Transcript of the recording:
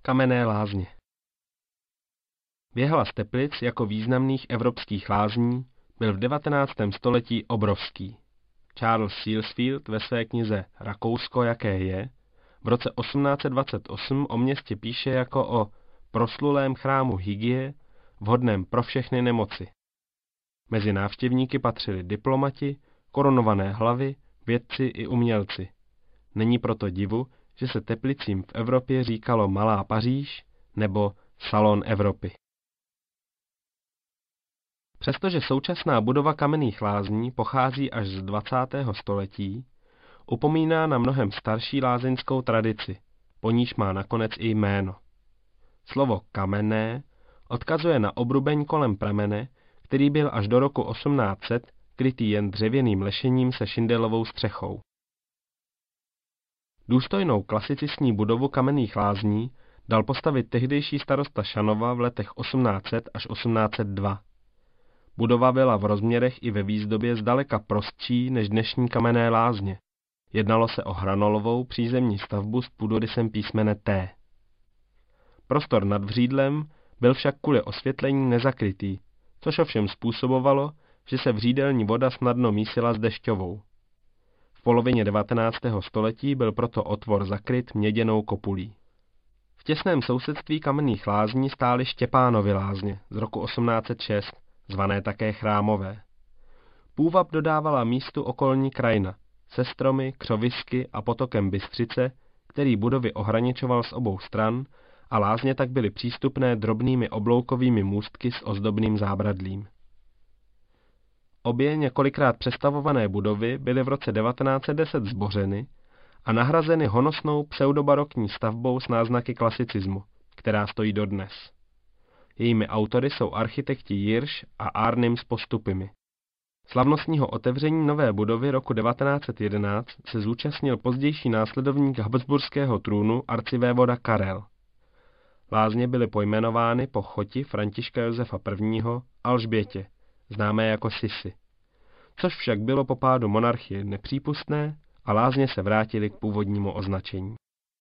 Kamenné lázně. Věhlas Teplic jako významných evropských lázní byl v 19. století obrovský. Charles Sealsfield ve své knize Rakousko, jaké je, v roce 1828 o městě píše jako o proslulém chrámu hygie, vhodném pro všechny nemoci. Mezi návštěvníky patřili diplomati, korunované hlavy, vědci i umělci. Není proto divu, že se Teplicím v Evropě říkalo Malá Paříž nebo Salon Evropy. Přestože současná budova kamenných lázní pochází až z 20. století, upomíná na mnohem starší lázeňskou tradici, po níž má nakonec i jméno. Slovo kamenné odkazuje na obrubeň kolem pramene, který byl až do roku 1800 krytý jen dřevěným lešením se šindelovou střechou. Důstojnou klasicistní budovu kamenných lázní dal postavit tehdejší starosta Šanova v letech 1800 až 1802. Budova byla v rozměrech i ve výzdobě zdaleka prostší než dnešní kamenné lázně. Jednalo se o hranolovou přízemní stavbu s půdorysem písmene T. Prostor nad vřídlem byl však kvůli osvětlení nezakrytý, což ovšem způsobovalo, že se vřídelní voda snadno mísila s dešťovou. V polovině 19. století byl proto otvor zakryt měděnou kopulí. V těsném sousedství kamenných lázní stály Štěpánovy lázně z roku 1806, zvané také Chrámové. Půvab dodávala místu okolní krajina, se stromy, křovisky a potokem Bystřice, který budovy ohraničoval z obou stran, a lázně tak byly přístupné drobnými obloukovými můstky s ozdobným zábradlím. Obě několikrát přestavované budovy byly v roce 1910 zbořeny a nahrazeny honosnou pseudobarokní stavbou s náznaky klasicismu, která stojí dodnes. Jejími autory jsou architekti Jirš a Arnim s Postupimi. Slavnostního otevření nové budovy roku 1911 se zúčastnil pozdější následovník habsburského trůnu arcivévoda Karel. Lázně byly pojmenovány po choti Františka Josefa I. Alžbětě, známé jako Sissi, což však bylo po pádu monarchie nepřípustné a lázně se vrátily k původnímu označení.